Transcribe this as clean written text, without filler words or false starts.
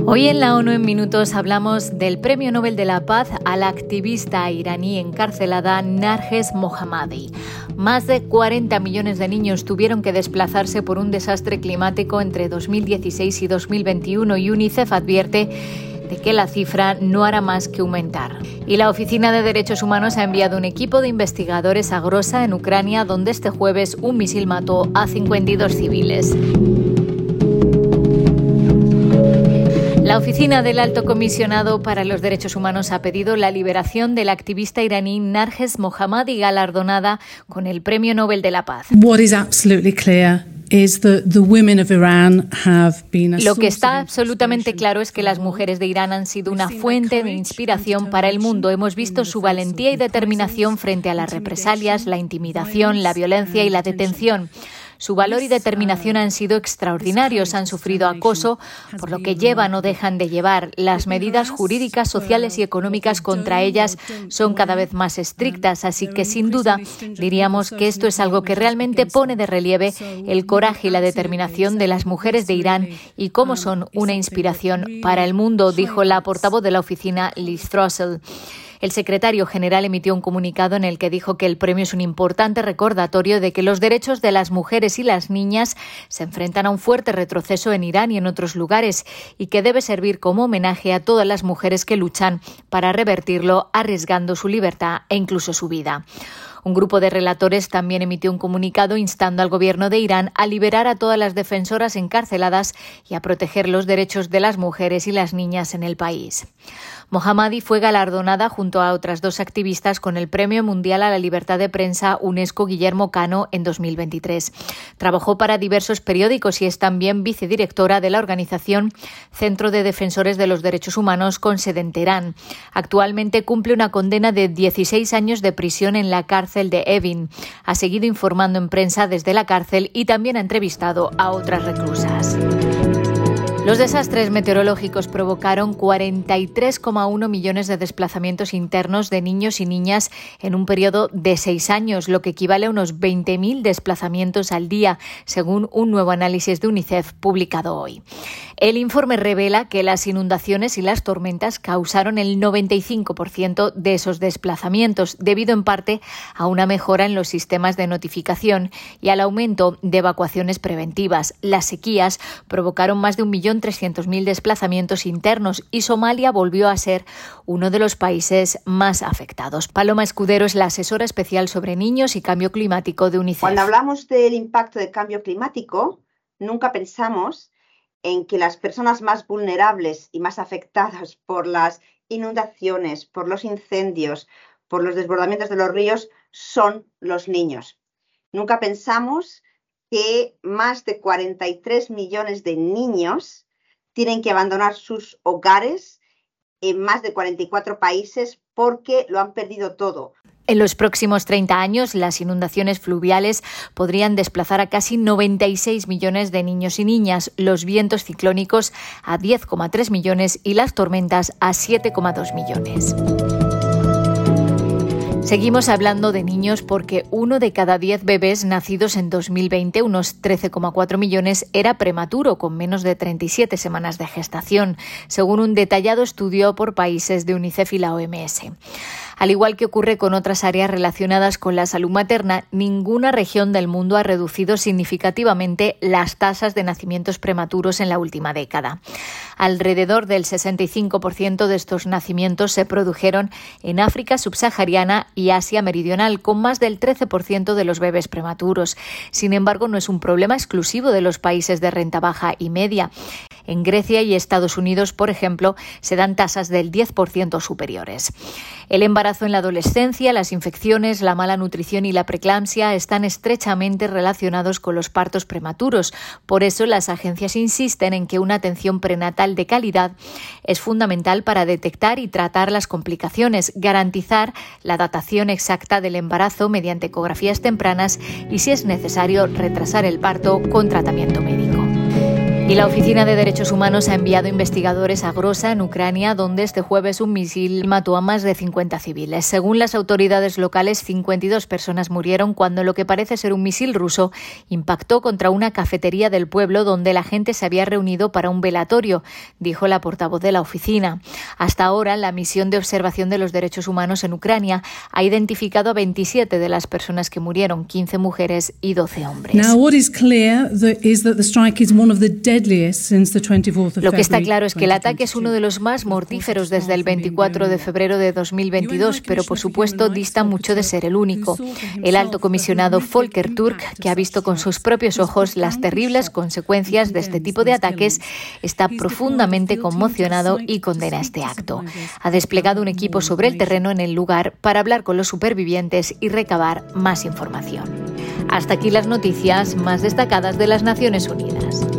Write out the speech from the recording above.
Hoy en la ONU en Minutos hablamos del Premio Nobel de la Paz a la activista iraní encarcelada Narges Mohammadi. Más de 40 millones de niños tuvieron que desplazarse por un desastre climático entre 2016 y 2021 y UNICEF advierte de que la cifra no hará más que aumentar. Y la Oficina de Derechos Humanos ha enviado un equipo de investigadores a Groza, en Ucrania, donde este jueves un misil mató a 52 civiles. La Oficina del Alto Comisionado para los Derechos Humanos ha pedido la liberación de la activista iraní Narges Mohammadi, galardonada con el Premio Nobel de la Paz. What is absolutely clear is that the women of Iran have been a Lo que está absolutamente claro es que las mujeres de Irán han sido una fuente de inspiración para el mundo. Hemos visto su valentía y determinación frente a las represalias, la intimidación, la violencia y la detención. Su valor y determinación han sido extraordinarios, han sufrido acoso, por lo que llevan o dejan de llevar. Las medidas jurídicas, sociales y económicas contra ellas son cada vez más estrictas, así que sin duda diríamos que esto es algo que realmente pone de relieve el coraje y la determinación de las mujeres de Irán y cómo son una inspiración para el mundo, dijo la portavoz de la oficina, Liz Throssell. El secretario general emitió un comunicado en el que dijo que el premio es un importante recordatorio de que los derechos de las mujeres y las niñas se enfrentan a un fuerte retroceso en Irán y en otros lugares y que debe servir como homenaje a todas las mujeres que luchan para revertirlo, arriesgando su libertad e incluso su vida. Un grupo de relatores también emitió un comunicado instando al gobierno de Irán a liberar a todas las defensoras encarceladas y a proteger los derechos de las mujeres y las niñas en el país. Mohammadi fue galardonada junto a otras dos activistas con el Premio Mundial a la Libertad de Prensa UNESCO Guillermo Cano en 2023. Trabajó para diversos periódicos y es también vicedirectora de la organización Centro de Defensores de los Derechos Humanos con sede en Teherán. Actualmente cumple una condena de 16 años de prisión en la cárcel de Evin. Ha seguido informando en prensa desde la cárcel y también ha entrevistado a otras reclusas. Los desastres meteorológicos provocaron 43,1 millones de desplazamientos internos de niños y niñas en un periodo de 6 años, lo que equivale a unos 20.000 desplazamientos al día, según un nuevo análisis de UNICEF publicado hoy. El informe revela que las inundaciones y las tormentas causaron el 95% de esos desplazamientos, debido en parte a una mejora en los sistemas de notificación y al aumento de evacuaciones preventivas. Las sequías provocaron más de 1.300.000 desplazamientos internos y Somalia volvió a ser uno de los países más afectados. Paloma Escudero es la asesora especial sobre niños y cambio climático de UNICEF. Cuando hablamos del impacto del cambio climático, nunca pensamos en que las personas más vulnerables y más afectadas por las inundaciones, por los incendios, por los desbordamientos de los ríos, son los niños. Nunca pensamos que más de 43 millones de niños tienen que abandonar sus hogares en más de 44 países porque lo han perdido todo. En los próximos 30 años, las inundaciones fluviales podrían desplazar a casi 96 millones de niños y niñas, los vientos ciclónicos a 10,3 millones y las tormentas a 7,2 millones. Seguimos hablando de niños porque 1 de cada 10 bebés nacidos en 2020, unos 13,4 millones, era prematuro, con menos de 37 semanas de gestación, según un detallado estudio por países de UNICEF y la OMS. Al igual que ocurre con otras áreas relacionadas con la salud materna, ninguna región del mundo ha reducido significativamente las tasas de nacimientos prematuros en la última década. Alrededor del 65% de estos nacimientos se produjeron en África subsahariana y Asia meridional, con más del 13% de los bebés prematuros. Sin embargo, no es un problema exclusivo de los países de renta baja y media. En Grecia y Estados Unidos, por ejemplo, se dan tasas del 10% superiores. El embarazo en la adolescencia, las infecciones, la mala nutrición y la preeclampsia están estrechamente relacionados con los partos prematuros. Por eso, las agencias insisten en que una atención prenatal de calidad es fundamental para detectar y tratar las complicaciones, garantizar la datación exacta del embarazo mediante ecografías tempranas y, si es necesario, retrasar el parto con tratamiento médico. Y la Oficina de Derechos Humanos ha enviado investigadores a Groza, en Ucrania, donde este jueves un misil mató a más de 50 civiles. Según las autoridades locales, 52 personas murieron cuando lo que parece ser un misil ruso impactó contra una cafetería del pueblo donde la gente se había reunido para un velatorio, dijo la portavoz de la oficina. Hasta ahora, la misión de observación de los derechos humanos en Ucrania ha identificado a 27 de las personas que murieron, 15 mujeres y 12 hombres. Now, what is clear is that the strike is one of the Lo que está claro es que el ataque es uno de los más mortíferos desde el 24 de febrero de 2022, pero por supuesto dista mucho de ser el único. El alto comisionado Volker Turk, que ha visto con sus propios ojos las terribles consecuencias de este tipo de ataques, está profundamente conmocionado y condena este acto. Ha desplegado un equipo sobre el terreno en el lugar para hablar con los supervivientes y recabar más información. Hasta aquí las noticias más destacadas de las Naciones Unidas.